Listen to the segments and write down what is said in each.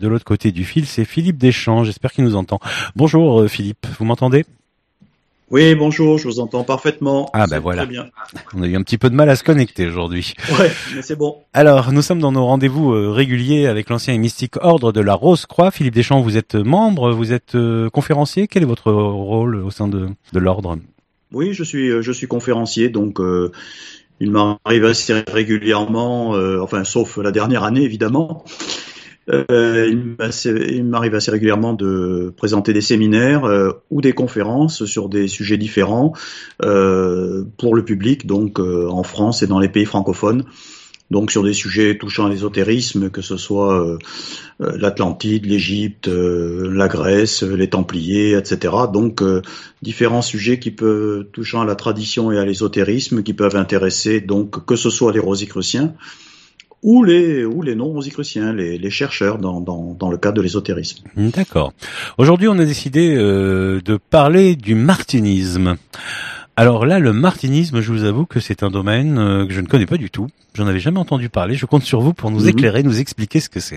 De l'autre côté du fil, c'est Philippe Deschamps. J'espère qu'il nous entend. Bonjour Philippe, vous m'entendez ? Oui, bonjour, je vous entends parfaitement. Ah ben voilà, très bien. On a eu un petit peu de mal à se connecter aujourd'hui. Ouais, mais c'est bon. Alors, nous sommes dans nos rendez-vous réguliers avec l'ancien et mystique ordre de la Rose-Croix. Philippe Deschamps, vous êtes membre, vous êtes conférencier. Quel est votre rôle au sein de l'ordre ? Oui, je suis conférencier, donc il m'arrive assez régulièrement, enfin sauf la dernière année évidemment, il m'arrive assez régulièrement de présenter des séminaires ou des conférences sur des sujets différents pour le public, donc en France et dans les pays francophones. Donc sur des sujets touchant à l'ésotérisme, que ce soit l'Atlantide, l'Égypte, la Grèce, les Templiers, etc. Donc différents sujets touchant à la tradition et à l'ésotérisme qui peuvent intéresser donc que ce soit les rosicruciens ou les non-rosicruciens, les chercheurs dans le cadre de l'ésotérisme. D'accord. Aujourd'hui, on a décidé de parler du martinisme. Alors là, le martinisme, je vous avoue que c'est un domaine que je ne connais pas du tout. J'en avais jamais entendu parler. Je compte sur vous pour nous éclairer, nous expliquer ce que c'est.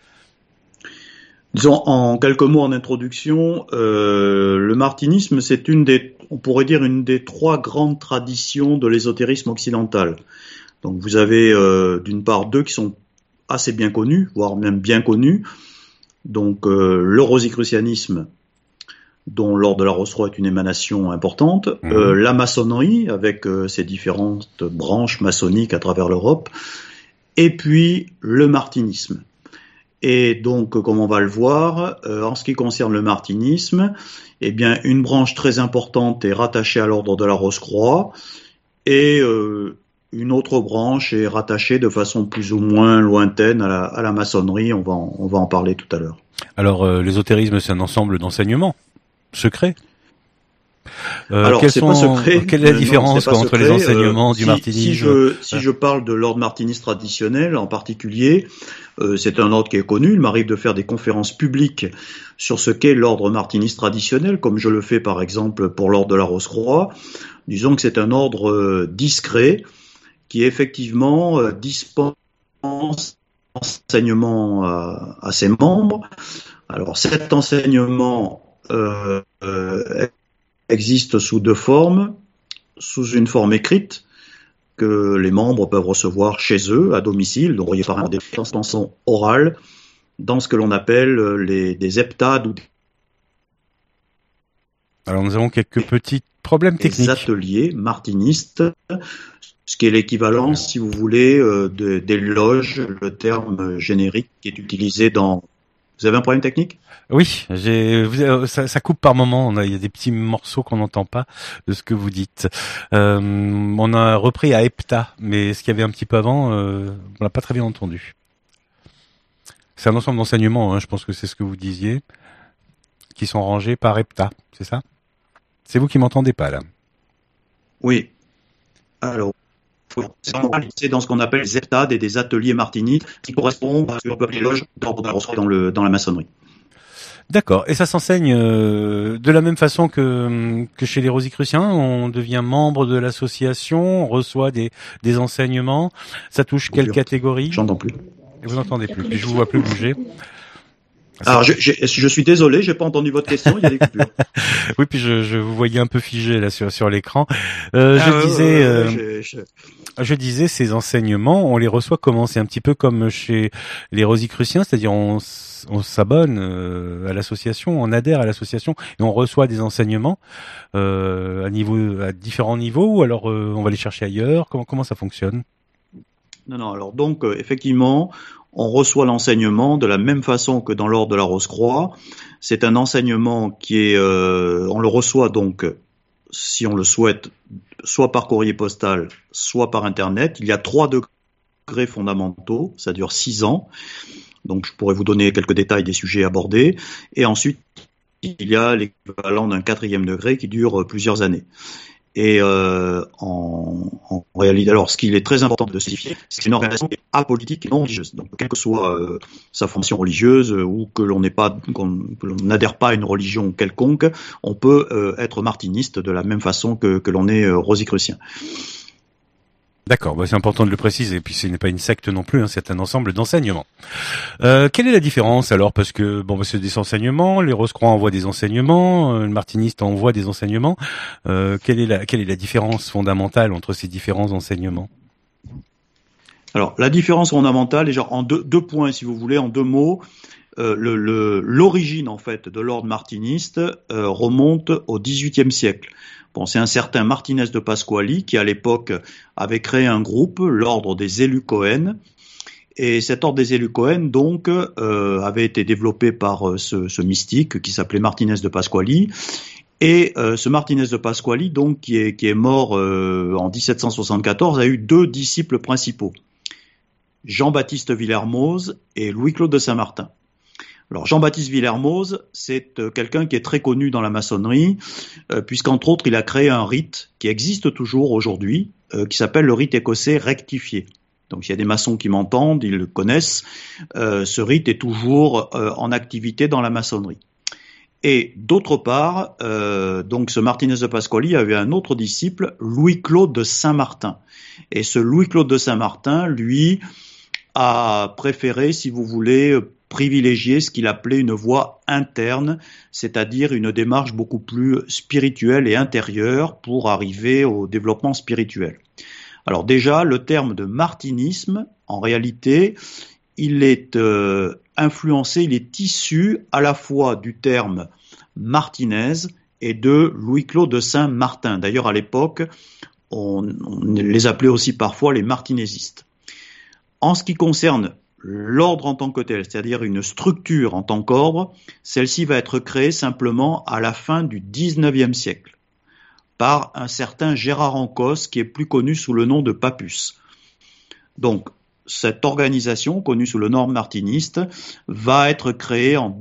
Disons en quelques mots en introduction, le martinisme, c'est on pourrait dire une des trois grandes traditions de l'ésotérisme occidental. Donc vous avez d'une part deux qui sont assez bien connus, voire même bien connus. Donc le rosicrucianisme, dont l'ordre de la Rose-Croix est une émanation importante, la maçonnerie avec ses différentes branches maçonniques à travers l'Europe, et puis le martinisme. Et donc, comme on va le voir, en ce qui concerne le martinisme, eh bien, une branche très importante est rattachée à l'ordre de la Rose-Croix, et une autre branche est rattachée de façon plus ou moins lointaine à la maçonnerie. On va en parler tout à l'heure. Alors, l'ésotérisme, c'est un ensemble d'enseignements secrets. Alors, c'est pas secret. Quelle est la différence entre les enseignements du martinisme ? Si je parle de l'ordre martiniste traditionnel en particulier, c'est un ordre qui est connu. Il m'arrive de faire des conférences publiques sur ce qu'est l'ordre martiniste traditionnel, comme je le fais par exemple pour l'ordre de la Rose-Croix. Disons que c'est un ordre discret qui effectivement dispense enseignement à ses membres. Alors cet enseignement existe sous deux formes, sous une forme écrite que les membres peuvent recevoir chez eux, à domicile, donc par un des façons orales, dans ce que l'on appelle des heptades ou Alors nous avons quelques petits problèmes techniques. Des ateliers martinistes, ce qui est l'équivalent, si vous voulez, des loges, le terme générique qui est utilisé dans... Vous avez un problème technique ? Oui, ça coupe par moment. Il y a des petits morceaux qu'on n'entend pas de ce que vous dites. On a repris à hepta, mais ce qu'il y avait un petit peu avant, on l'a pas très bien entendu. C'est un ensemble d'enseignements, je pense que c'est ce que vous disiez, qui sont rangés par hepta, c'est ça ? C'est vous qui m'entendez pas là ? Oui. Alors, c'est dans ce qu'on appelle des heptades et des ateliers martinistes qui correspondent à ce qu'on peut appeler les loges d'ordre de la Rose-Croix dans la maçonnerie. D'accord. Et ça s'enseigne de la même façon que chez les Rosicruciens. On devient membre de l'association, on reçoit des enseignements. Ça touche quelle catégorie ? J'entends plus. Et vous n'entendez plus. Puis je vous vois plus bouger. Alors, je suis désolé, j'ai pas entendu votre question, il y a des coupures. Oui, puis je vous voyais un peu figé là sur l'écran. Je disais, ces enseignements, on les reçoit comment ? C'est un petit peu comme chez les Rosicruciens, c'est-à-dire on s'abonne à l'association, on adhère à l'association et on reçoit des enseignements à différents niveaux, ou alors on va les chercher ailleurs. Comment ça fonctionne ? Non. Alors donc effectivement, on reçoit l'enseignement de la même façon que dans l'ordre de la Rose-Croix. C'est un enseignement qui est, on le reçoit donc, si on le souhaite, soit par courrier postal, soit par Internet. Il y a 3 degrés fondamentaux, ça dure 6 ans. Donc je pourrais vous donner quelques détails des sujets abordés. Et ensuite, il y a l'équivalent d'un 4e degré qui dure plusieurs années. Et en réalité, alors ce qu'il est très important de spécifier, c'est que c'est une organisation apolitique et non religieuse. Donc, quelle que soit sa formation religieuse ou que l'on n'adhère pas à une religion quelconque, on peut être martiniste de la même façon que l'on est rosicrucien. D'accord, c'est important de le préciser. Et puis ce n'est pas une secte non plus, hein, c'est un ensemble d'enseignements. Quelle est la différence alors? Parce que c'est des enseignements, les Rose-Croix envoient des enseignements, le Martiniste envoie des enseignements. Quelle est la différence fondamentale entre ces différents enseignements? Alors, la différence fondamentale est genre en deux points, si vous voulez, en deux mots. L'origine en fait de l'ordre martiniste remonte au XVIIIe siècle. Bon, c'est un certain Martinez de Pasquali qui à l'époque avait créé un groupe, l'ordre des élus Cohen. Et cet ordre des élus Cohen donc avait été développé par ce mystique qui s'appelait Martinez de Pasquali. Et ce Martinez de Pasquali donc qui est mort en 1774 a eu deux disciples principaux, Jean-Baptiste Villermoz et Louis-Claude de Saint-Martin. Alors Jean-Baptiste Villermoz, c'est quelqu'un qui est très connu dans la maçonnerie, puisqu'entre autres il a créé un rite qui existe toujours aujourd'hui, qui s'appelle le rite écossais rectifié. Donc s'il y a des maçons qui m'entendent, ils le connaissent, ce rite est toujours en activité dans la maçonnerie. Et d'autre part, donc ce Martinez de Pasquali avait un autre disciple, Louis-Claude de Saint-Martin. Et ce Louis-Claude de Saint-Martin, lui, a préféré, si vous voulez, privilégier ce qu'il appelait une voie interne, c'est-à-dire une démarche beaucoup plus spirituelle et intérieure pour arriver au développement spirituel. Alors déjà, le terme de martinisme, en réalité, il est influencé, il est issu à la fois du terme Martinez et de Louis-Claude de Saint-Martin. D'ailleurs, à l'époque, on les appelait aussi parfois les martinésistes. En ce qui concerne l'ordre en tant que tel, c'est-à-dire une structure en tant qu'ordre, celle-ci va être créée simplement à la fin du XIXe siècle par un certain Gérard Ancos qui est plus connu sous le nom de Papus. Donc, cette organisation, connue sous le nom martiniste, va être créée en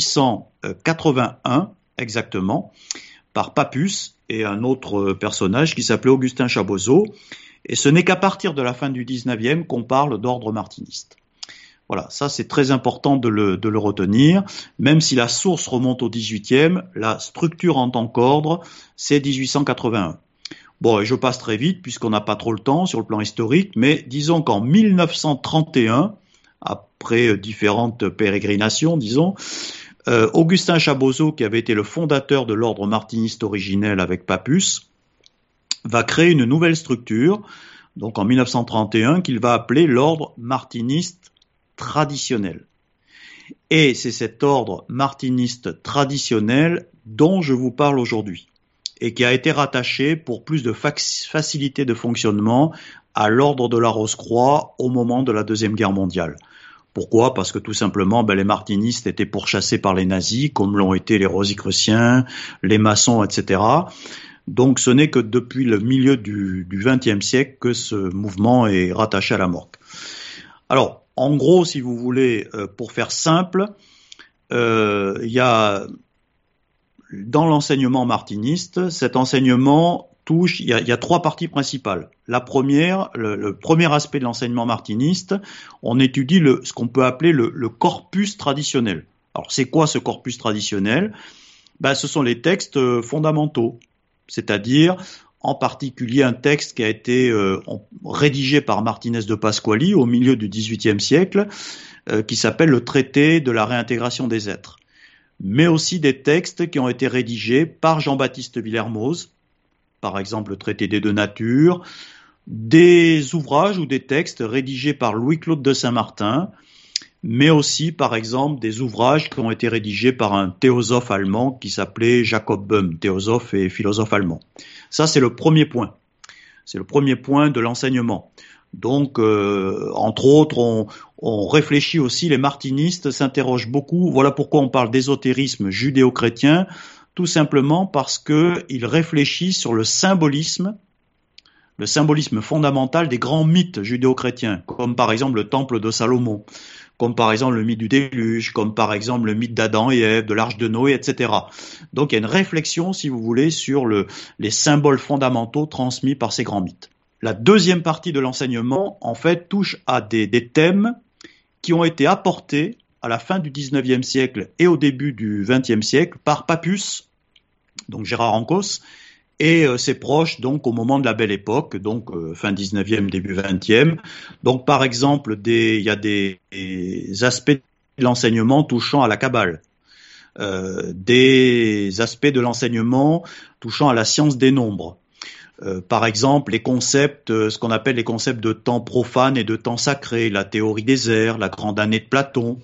1881 exactement par Papus et un autre personnage qui s'appelait Augustin Chabozeau. Et ce n'est qu'à partir de la fin du 19e qu'on parle d'ordre martiniste. Voilà, ça c'est très important de le retenir. Même si la source remonte au 18e, la structure en tant qu'ordre, c'est 1881. Bon, et je passe très vite puisqu'on n'a pas trop le temps sur le plan historique, mais disons qu'en 1931, après différentes pérégrinations, disons, Augustin Chabozeau, qui avait été le fondateur de l'ordre martiniste originel avec Papus, va créer une nouvelle structure, donc en 1931, qu'il va appeler l'ordre martiniste traditionnel. Et c'est cet ordre martiniste traditionnel dont je vous parle aujourd'hui, et qui a été rattaché pour plus de facilité de fonctionnement à l'ordre de la Rose-Croix au moment de la Deuxième Guerre mondiale. Pourquoi ? Parce que tout simplement, les martinistes étaient pourchassés par les nazis, comme l'ont été les rosicruciens, les maçons, etc. Donc ce n'est que depuis le milieu du XXe siècle que ce mouvement est rattaché à la morgue. Alors, en gros, si vous voulez, pour faire simple, il y a dans l'enseignement martiniste, cet enseignement touche, il y a trois parties principales. La première, le premier aspect de l'enseignement martiniste, on étudie ce qu'on peut appeler le corpus traditionnel. Alors c'est quoi ce corpus traditionnel ? Ce sont les textes fondamentaux. C'est-à-dire en particulier un texte qui a été rédigé par Martinez de Pasquali au milieu du XVIIIe siècle, qui s'appelle le traité de la réintégration des êtres, mais aussi des textes qui ont été rédigés par Jean-Baptiste Villermoz, par exemple le traité des deux natures, des ouvrages ou des textes rédigés par Louis-Claude de Saint-Martin, mais aussi, par exemple, des ouvrages qui ont été rédigés par un théosophe allemand qui s'appelait Jacob Böhm, théosophe et philosophe allemand. Ça, c'est le premier point. C'est le premier point de l'enseignement. Donc, entre autres, on réfléchit aussi, les martinistes s'interrogent beaucoup. Voilà pourquoi on parle d'ésotérisme judéo-chrétien, tout simplement parce qu'ils réfléchissent sur le symbolisme fondamental des grands mythes judéo-chrétiens, comme par exemple le temple de Salomon, comme par exemple le mythe du déluge, comme par exemple le mythe d'Adam et Ève, de l'arche de Noé, etc. Donc il y a une réflexion, si vous voulez, sur les symboles fondamentaux transmis par ces grands mythes. La deuxième partie de l'enseignement, en fait, touche à des thèmes qui ont été apportés à la fin du XIXe siècle et au début du XXe siècle par Papus, donc Gérard Ancos, Et c'est proche donc au moment de la Belle Époque, donc fin 19e, début 20e. Donc par exemple, il y a des aspects de l'enseignement touchant à la Kabbale, des aspects de l'enseignement touchant à la science des nombres. Par exemple, les concepts, ce qu'on appelle les concepts de temps profane et de temps sacré, la théorie des airs, la grande année de Platon,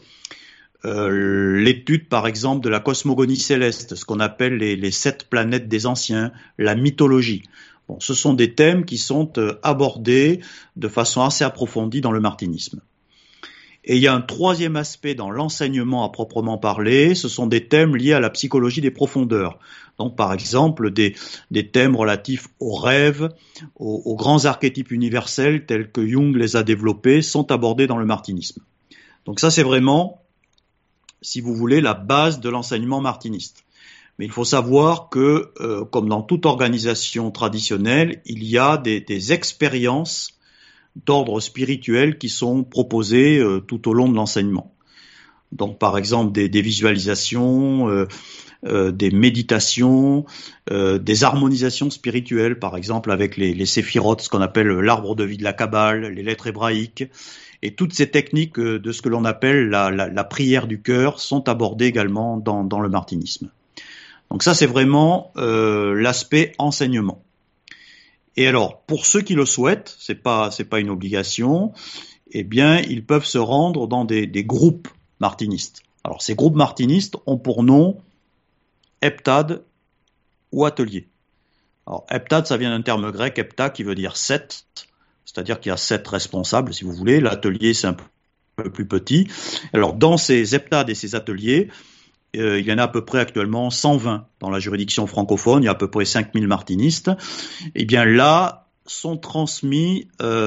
l'étude par exemple de la cosmogonie céleste, ce qu'on appelle les 7 planètes des anciens, la mythologie. Bon, ce sont des thèmes qui sont abordés de façon assez approfondie dans le martinisme. Et il y a un troisième aspect dans l'enseignement à proprement parler, ce sont des thèmes liés à la psychologie des profondeurs. Donc par exemple des thèmes relatifs aux rêves, aux grands archétypes universels tels que Jung les a développés, sont abordés dans le martinisme. Donc ça c'est vraiment, si vous voulez, la base de l'enseignement martiniste. Mais il faut savoir que, comme dans toute organisation traditionnelle, il y a des expériences d'ordre spirituel qui sont proposées tout au long de l'enseignement. Donc par exemple des visualisations, des méditations, des harmonisations spirituelles, par exemple avec les séphirotes, ce qu'on appelle l'arbre de vie de la Kabbale, les lettres hébraïques, et toutes ces techniques de ce que l'on appelle la prière du cœur sont abordées également dans le martinisme. Donc ça c'est vraiment l'aspect enseignement. Et alors, pour ceux qui le souhaitent, c'est pas une obligation, eh bien, ils peuvent se rendre dans des groupes martinistes. Alors, ces groupes martinistes ont pour nom heptade ou atelier. Alors, heptade, ça vient d'un terme grec, hepta, qui veut dire 7, c'est-à-dire qu'il y a 7 responsables, si vous voulez. L'atelier, c'est un peu plus petit. Alors, dans ces heptades et ces ateliers, il y en a à peu près actuellement 120 dans la juridiction francophone, il y a à peu près 5000 martinistes. Et bien là sont transmises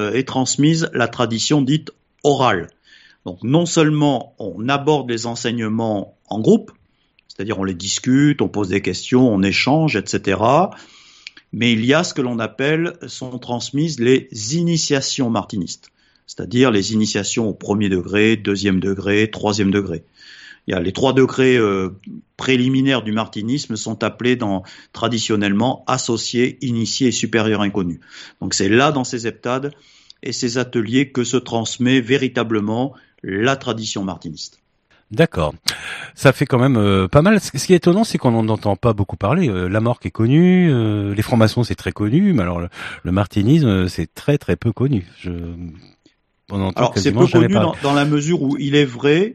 la tradition dite orale. Donc non seulement on aborde les enseignements en groupe, c'est-à-dire on les discute, on pose des questions, on échange, etc. Mais il y a ce que l'on appelle, sont transmises les initiations martinistes, c'est-à-dire les initiations au premier degré, deuxième degré, troisième degré. Il y a les 3 degrés préliminaires du martinisme sont appelés traditionnellement associés, initiés et supérieurs inconnus. Donc c'est là dans ces heptades et ces ateliers que se transmet véritablement la tradition martiniste. D'accord. Ça fait quand même pas mal. Ce qui est étonnant, c'est qu'on n'en entend pas beaucoup parler. Lamarck est connu, les francs-maçons c'est très connu, mais alors le martinisme c'est très très peu connu. On entend alors c'est peu connu dans la mesure où il est vrai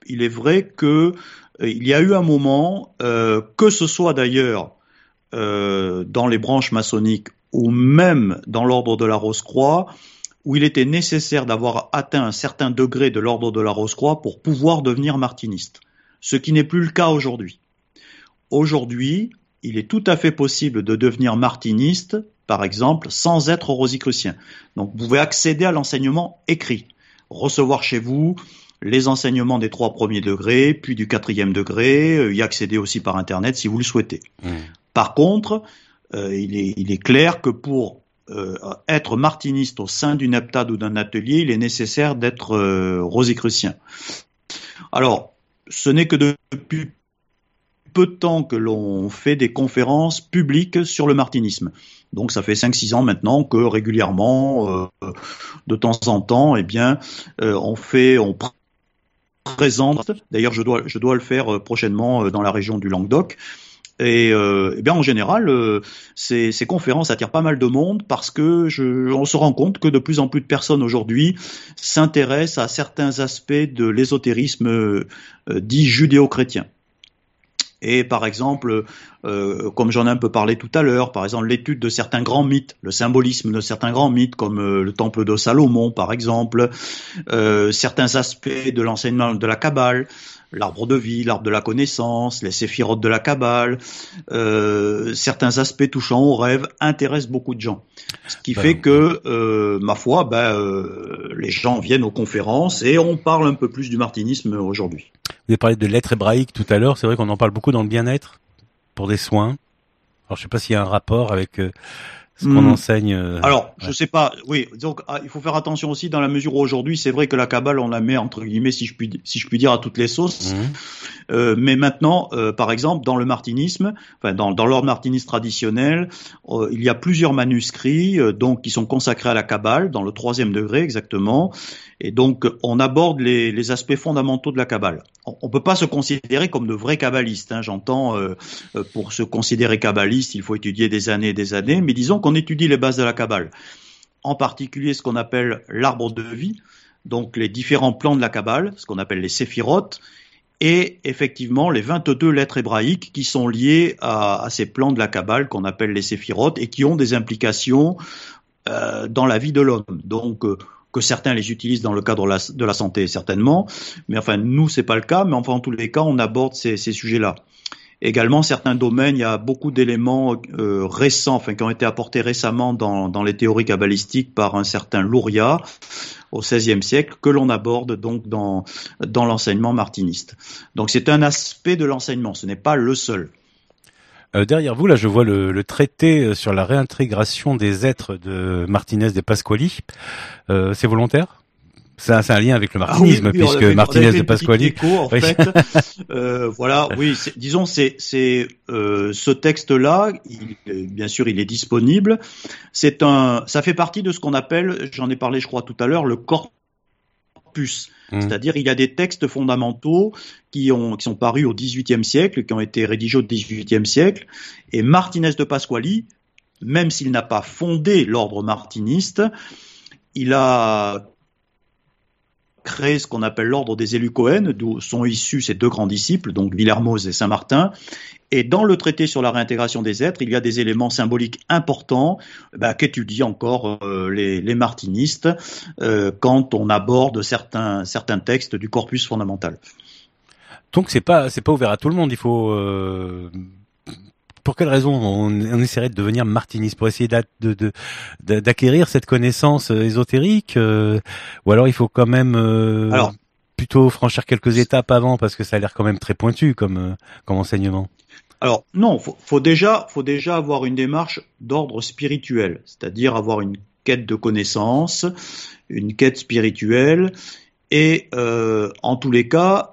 que il y a eu un moment, que ce soit d'ailleurs dans les branches maçonniques ou même dans l'ordre de la Rose-Croix, où il était nécessaire d'avoir atteint un certain degré de l'ordre de la Rose-Croix pour pouvoir devenir martiniste, ce qui n'est plus le cas aujourd'hui. Aujourd'hui, il est tout à fait possible de devenir martiniste, par exemple, sans être rosicrucien. Donc vous pouvez accéder à l'enseignement écrit, recevoir chez vous les enseignements des 3 premiers degrés, puis du 4e degré, y accéder aussi par Internet si vous le souhaitez. Par contre, il est clair que pour être martiniste au sein d'une heptade ou d'un atelier, il est nécessaire d'être rosicrucien. Alors, ce n'est que depuis peu de temps que l'on fait des conférences publiques sur le martinisme. Donc ça fait 5-6 ans maintenant que régulièrement, de temps en temps, eh bien, on présente, d'ailleurs je dois le faire prochainement dans la région du Languedoc, et eh bien en général ces conférences attirent pas mal de monde parce que on se rend compte que de plus en plus de personnes aujourd'hui s'intéressent à certains aspects de l'ésotérisme dit judéo-chrétien. Et par exemple, comme j'en ai un peu parlé tout à l'heure, par exemple l'étude de certains grands mythes, le symbolisme de certains grands mythes comme le temple de Salomon par exemple, certains aspects de l'enseignement de la Kabbale, l'arbre de vie, l'arbre de la connaissance, les séphirotes de la Kabbale, certains aspects touchant aux rêves intéressent beaucoup de gens. Ce qui fait que, ma foi, les gens viennent aux conférences et on parle un peu plus du martinisme aujourd'hui. Vous avez parlé de lettres hébraïques tout à l'heure, c'est vrai qu'on en parle beaucoup dans le bien-être, pour des soins. Alors je sais pas s'il y a un rapport avec ce qu'on enseigne. Alors, je sais pas, oui, donc il faut faire attention aussi dans la mesure où aujourd'hui, c'est vrai que la Kabbale, on la met entre guillemets, si je puis dire, à toutes les sauces. Mais maintenant, par exemple, dans le martinisme, enfin dans l'ordre martiniste traditionnel, il y a plusieurs manuscrits donc qui sont consacrés à la Kabbale, dans le 3e degré exactement. Et donc, on aborde les aspects fondamentaux de la Kabbale. On peut pas se considérer comme de vrais kabbalistes. J'entends, pour se considérer kabbaliste, il faut étudier des années et des années. Mais disons qu'on étudie les bases de la Kabbale. En particulier, ce qu'on appelle l'arbre de vie, donc les différents plans de la Kabbale, ce qu'on appelle les séphirotes, et effectivement les 22 lettres hébraïques qui sont liées à ces plans de la Kabbale qu'on appelle les séphirotes et qui ont des implications dans la vie de l'homme. Donc, que certains les utilisent dans le cadre de la santé, certainement, mais enfin, nous, c'est pas le cas, mais enfin, en tous les cas, on aborde ces sujets-là. Également, certains domaines, il y a beaucoup d'éléments récents, enfin, qui ont été apportés récemment dans les théories kabbalistiques par un certain Luria au XVIe siècle, que l'on aborde donc dans l'enseignement martiniste. Donc, c'est un aspect de l'enseignement, ce n'est pas le seul. Derrière vous, là, je vois le traité sur la réintégration des êtres de Martinez de Pasquali. C'est volontaire? C'est un lien avec le martinisme, oui, puisque Martinez de Pasquali. Écho, en fait. Voilà, oui, disons, c'est ce texte-là, bien sûr, il est disponible. Ça fait partie de ce qu'on appelle, j'en ai parlé, je crois, tout à l'heure, le corpus. C'est-à-dire, il y a des textes fondamentaux qui sont parus au XVIIIe siècle, qui ont été rédigés au XVIIIe siècle, et Martinez de Pasquali, même s'il n'a pas fondé l'ordre martiniste, il a créé ce qu'on appelle l'ordre des élus Cohen, d'où sont issus ses deux grands disciples, donc Villermoz et Saint-Martin. Et dans le traité sur la réintégration des êtres, il y a des éléments symboliques importants qu'étudient encore les martinistes quand on aborde certains textes du corpus fondamental. Donc c'est pas ouvert à tout le monde. Il faut pour quelle raison on essaierait de devenir martiniste, pour essayer d'acquérir cette connaissance ésotérique, ou alors il faut quand même plutôt franchir quelques étapes avant, parce que ça a l'air quand même très pointu comme enseignement. Alors non, faut déjà avoir une démarche d'ordre spirituel, c'est-à-dire avoir une quête de connaissance, une quête spirituelle, et en tous les cas,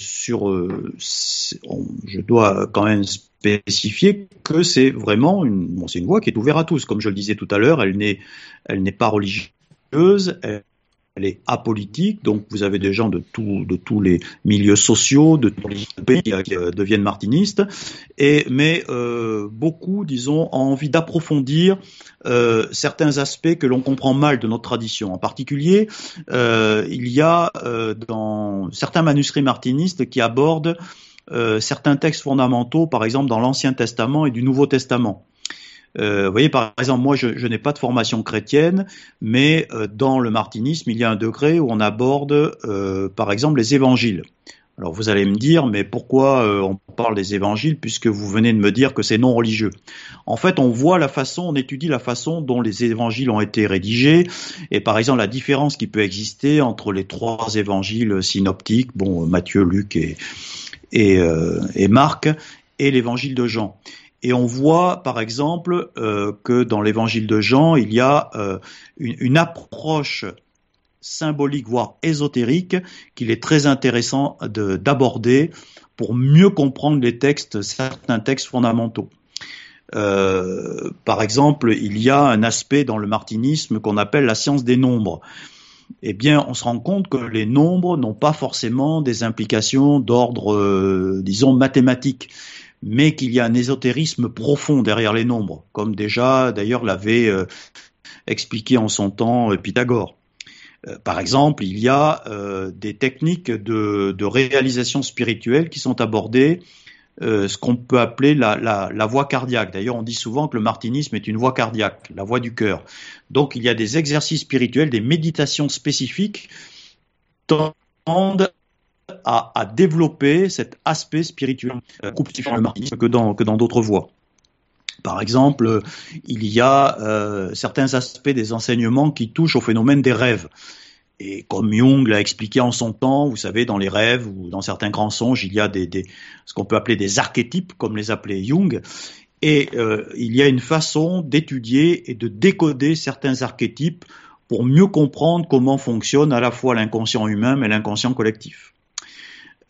je dois quand même spécifier que c'est vraiment c'est une voie qui est ouverte à tous, comme je le disais tout à l'heure. Elle n'est pas religieuse. Elle est apolitique, donc vous avez des gens de tous les milieux sociaux, de tous les pays qui deviennent martinistes, mais beaucoup, disons, ont envie d'approfondir certains aspects que l'on comprend mal de notre tradition. En particulier, il y a dans certains manuscrits martinistes qui abordent certains textes fondamentaux, par exemple dans l'Ancien Testament et du Nouveau Testament. Vous voyez, par exemple, moi, je n'ai pas de formation chrétienne, mais dans le martinisme, il y a un degré où on aborde, par exemple, les évangiles. Alors, vous allez me dire, mais pourquoi on parle des évangiles puisque vous venez de me dire que c'est non religieux? En fait, on étudie la façon dont les évangiles ont été rédigés, et par exemple, la différence qui peut exister entre les 3 évangiles synoptiques, Matthieu, Luc et Marc, et l'évangile de Jean. Et on voit, par exemple, que dans l'évangile de Jean, il y a une approche symbolique, voire ésotérique, qu'il est très intéressant d'aborder pour mieux comprendre certains textes fondamentaux. Par exemple, il y a un aspect dans le martinisme qu'on appelle la science des nombres. Eh bien, on se rend compte que les nombres n'ont pas forcément des implications d'ordre, disons, mathématique, mais qu'il y a un ésotérisme profond derrière les nombres, comme déjà, d'ailleurs, l'avait expliqué en son temps Pythagore. Par exemple, il y a des techniques de réalisation spirituelle qui sont abordées, ce qu'on peut appeler la voie cardiaque. D'ailleurs, on dit souvent que le martinisme est une voie cardiaque, la voie du cœur. Donc, il y a des exercices spirituels, des méditations spécifiques tendent à développer cet aspect spirituel dans le martinisme que dans d'autres voies. Par exemple, il y a certains aspects des enseignements qui touchent au phénomène des rêves. Et comme Jung l'a expliqué en son temps, vous savez, dans les rêves ou dans certains grands songes, il y a ce qu'on peut appeler des archétypes, comme les appelait Jung. Et il y a une façon d'étudier et de décoder certains archétypes pour mieux comprendre comment fonctionne à la fois l'inconscient humain mais l'inconscient collectif.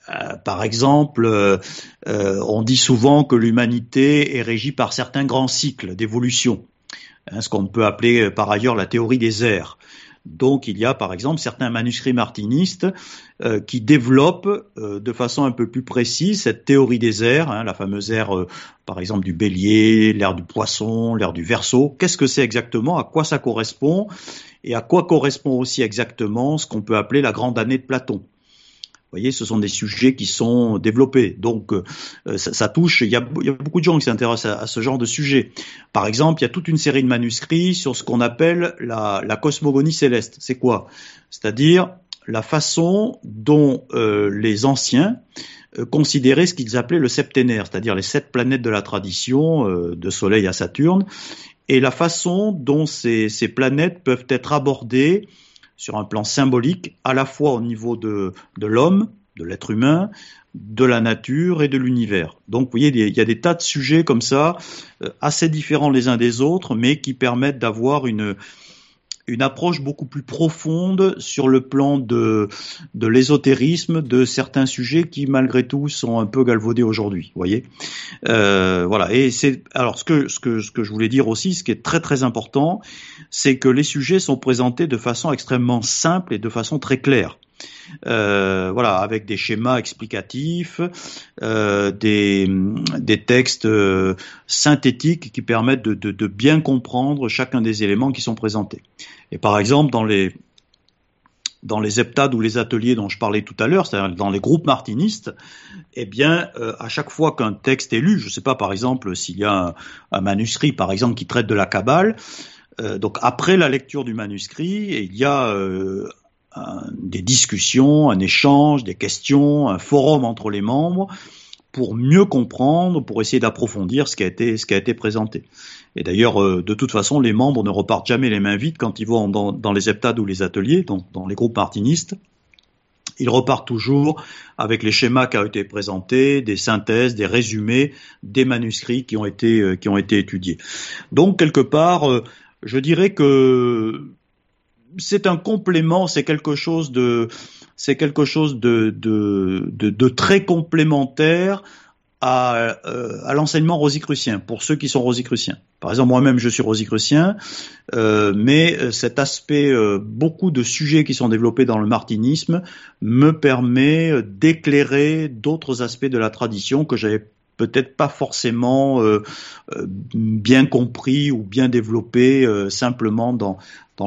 Par exemple, on dit souvent que l'humanité est régie par certains grands cycles d'évolution, ce qu'on peut appeler par ailleurs la théorie des ères. Donc il y a par exemple certains manuscrits martinistes qui développent de façon un peu plus précise cette théorie des ères, la fameuse ère par exemple du Bélier, l'ère du Poisson, l'ère du Verseau. Qu'est-ce que c'est exactement? À quoi ça correspond? Et à quoi correspond aussi exactement ce qu'on peut appeler la grande année de Platon? Vous voyez, ce sont des sujets qui sont développés. Donc, ça touche. Il y a beaucoup de gens qui s'intéressent à ce genre de sujet. Par exemple, il y a toute une série de manuscrits sur ce qu'on appelle la cosmogonie céleste. C'est quoi? C'est-à-dire la façon dont les anciens considéraient ce qu'ils appelaient le septénaire, c'est-à-dire les 7 planètes de la tradition, de Soleil à Saturne, et la façon dont ces planètes peuvent être abordées sur un plan symbolique, à la fois au niveau de l'homme, de l'être humain, de la nature et de l'univers. Donc, vous voyez, il y a des tas de sujets comme ça, assez différents les uns des autres, mais qui permettent d'avoir une approche beaucoup plus profonde sur le plan de l'ésotérisme de certains sujets qui, malgré tout, sont un peu galvaudés aujourd'hui. Vous voyez, voilà. Et c'est alors ce que je voulais dire aussi, ce qui est très très important, c'est que les sujets sont présentés de façon extrêmement simple et de façon très claire. Voilà, avec des schémas explicatifs, des textes synthétiques qui permettent de bien comprendre chacun des éléments qui sont présentés. Et par exemple, dans les heptades ou les ateliers dont je parlais tout à l'heure, c'est-à-dire dans les groupes martinistes, eh bien, à chaque fois qu'un texte est lu, je ne sais pas, par exemple, s'il y a un manuscrit, par exemple, qui traite de la Kabbale, donc après la lecture du manuscrit, il y a des discussions, un échange, des questions, un forum entre les membres pour mieux comprendre, pour essayer d'approfondir ce qui a été présenté. Et d'ailleurs, de toute façon, les membres ne repartent jamais les mains vides quand ils vont dans les heptades ou les ateliers, donc dans les groupes martinistes. Ils repartent toujours avec les schémas qui ont été présentés, des synthèses, des résumés, des manuscrits qui ont été étudiés. Donc, quelque part, je dirais que c'est un complément, c'est quelque chose de très complémentaire à l'enseignement rosicrucien, pour ceux qui sont rosicruciens. Par exemple, moi-même, je suis rosicrucien, mais cet aspect, beaucoup de sujets qui sont développés dans le martinisme me permet d'éclairer d'autres aspects de la tradition que j'avais peut-être pas forcément bien compris ou bien développé simplement dans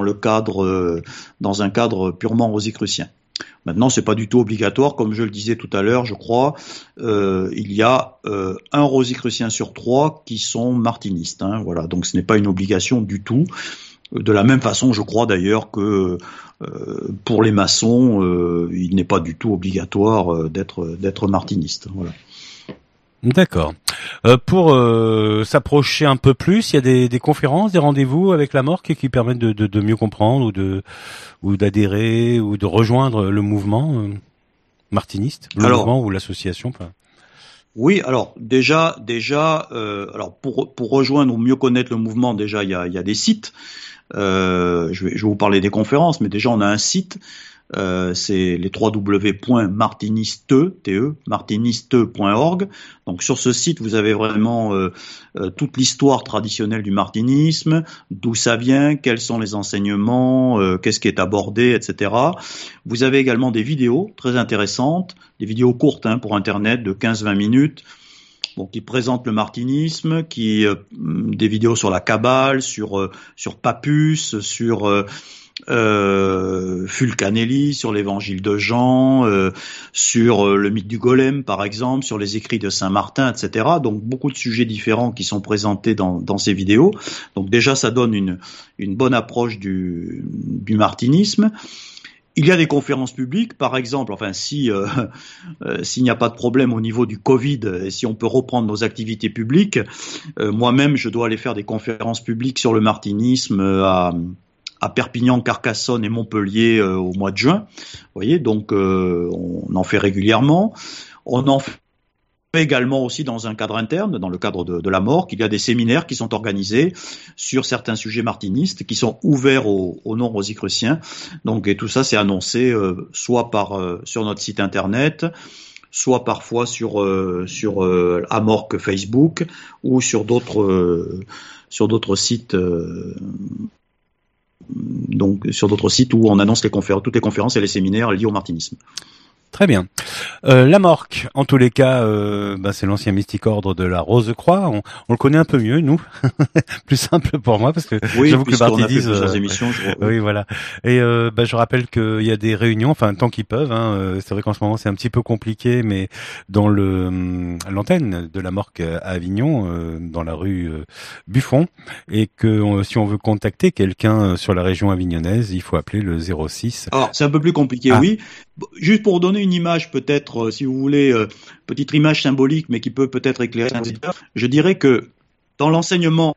un cadre purement rosicrucien. Maintenant, c'est pas du tout obligatoire, comme je le disais tout à l'heure, je crois. Il y a un rosicrucien sur 3 qui sont martinistes. Voilà, donc ce n'est pas une obligation du tout. De la même façon, je crois d'ailleurs que pour les maçons, il n'est pas du tout obligatoire d'être martiniste. Voilà. D'accord. Pour s'approcher un peu plus, il y a des conférences, des rendez-vous avec la MORC qui permettent de mieux comprendre ou d'adhérer ou de rejoindre le mouvement martiniste, mouvement ou l'association. Enfin. Oui, alors déjà, alors pour rejoindre ou mieux connaître le mouvement, déjà il y a des sites. Je vais vous parler des conférences, mais déjà on a un site. C'est les www.martiniste.org. Donc sur ce site, vous avez vraiment toute l'histoire traditionnelle du martinisme, d'où ça vient, quels sont les enseignements, qu'est-ce qui est abordé, etc. Vous avez également des vidéos très intéressantes, des vidéos courtes pour Internet de 15-20 minutes, qui présentent le martinisme, des vidéos sur la Kabbale, sur Papus, sur Fulcanelli, sur l'évangile de Jean, sur le mythe du golem par exemple, sur les écrits de Saint Martin, etc. Donc beaucoup de sujets différents qui sont présentés dans ces vidéos. Donc déjà ça donne une bonne approche du martinisme. Il y a des conférences publiques, par exemple, s'il n'y a pas de problème au niveau du Covid, et si on peut reprendre nos activités publiques, moi-même je dois aller faire des conférences publiques sur le martinisme à Perpignan, Carcassonne et Montpellier au mois de juin. Vous voyez, donc on en fait régulièrement. On en fait également aussi dans un cadre interne, dans le cadre de la MORC. Il y a des séminaires qui sont organisés sur certains sujets martinistes, qui sont ouverts aux non-rosicruciens. Donc, et tout ça, c'est annoncé soit sur notre site internet, soit parfois sur Amorque Facebook ou sur d'autres sites. Donc sur d'autres sites où on annonce toutes les conférences et les séminaires liés au martinisme. Très bien. L'Amorque, en tous les cas, c'est l'ancien mystique ordre de la Rose-Croix. On le connaît un peu mieux, nous. Plus simple pour moi, parce que j'avoue que le martinisme... Oui, voilà. Et je rappelle qu'il y a des réunions, enfin, tant qu'ils peuvent. C'est vrai qu'en ce moment, c'est un petit peu compliqué, mais dans l'antenne de l'Amorque à Avignon, dans la rue Buffon, et que si on veut contacter quelqu'un sur la région avignonnaise, il faut appeler le 06. Alors, c'est un peu plus compliqué, oui. Juste pour donner une image, peut-être, si vous voulez, petite image symbolique, mais qui peut peut-être éclairer un auditeur, je dirais que dans l'enseignement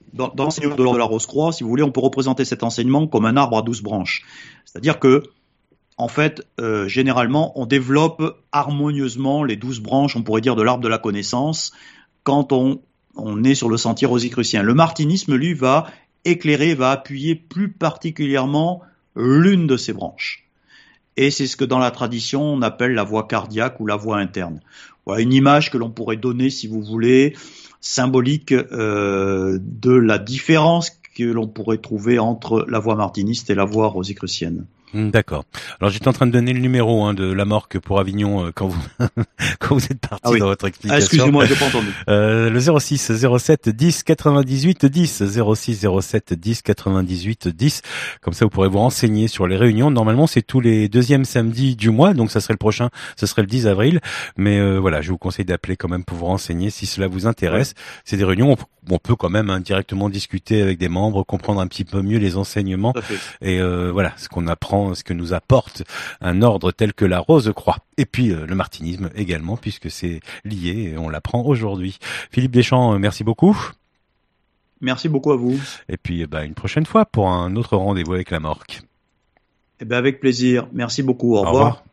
de l'ordre de la Rose-Croix, si vous voulez, on peut représenter cet enseignement comme un arbre à 12 branches. C'est-à-dire que, en fait, généralement, on développe harmonieusement les 12 branches, on pourrait dire, de l'arbre de la connaissance, quand on est sur le sentier rosicrucien. Le martinisme, lui, va éclairer, va appuyer plus particulièrement l'une de ces branches. Et c'est ce que dans la tradition on appelle la voie cardiaque ou la voie interne. Voilà une image que l'on pourrait donner, si vous voulez, symbolique de la différence que l'on pourrait trouver entre la voie martiniste et la voie rosicrucienne. D'accord. Alors j'étais en train de donner le numéro de l'Amorque pour Avignon quand vous quand vous êtes parti dans votre explication. Excusez-moi, j'ai pas entendu. Le 06 07 10 98 10 06 07 10 98 10. Comme ça vous pourrez vous renseigner sur les réunions. Normalement c'est tous les deuxièmes samedis du mois, donc ça serait le prochain, ce serait le 10 avril. Mais voilà, je vous conseille d'appeler quand même pour vous renseigner si cela vous intéresse. Ouais. C'est des réunions où on peut quand même directement discuter avec des membres, comprendre un petit peu mieux les enseignements et voilà ce qu'on apprend, ce que nous apporte un ordre tel que la Rose-Croix. Et puis le martinisme également, puisque c'est lié et on l'apprend aujourd'hui. Philippe Deschamps, merci beaucoup. Merci beaucoup à vous. Et puis une prochaine fois pour un autre rendez-vous avec l'Amorque. Avec plaisir. Merci beaucoup. Au revoir.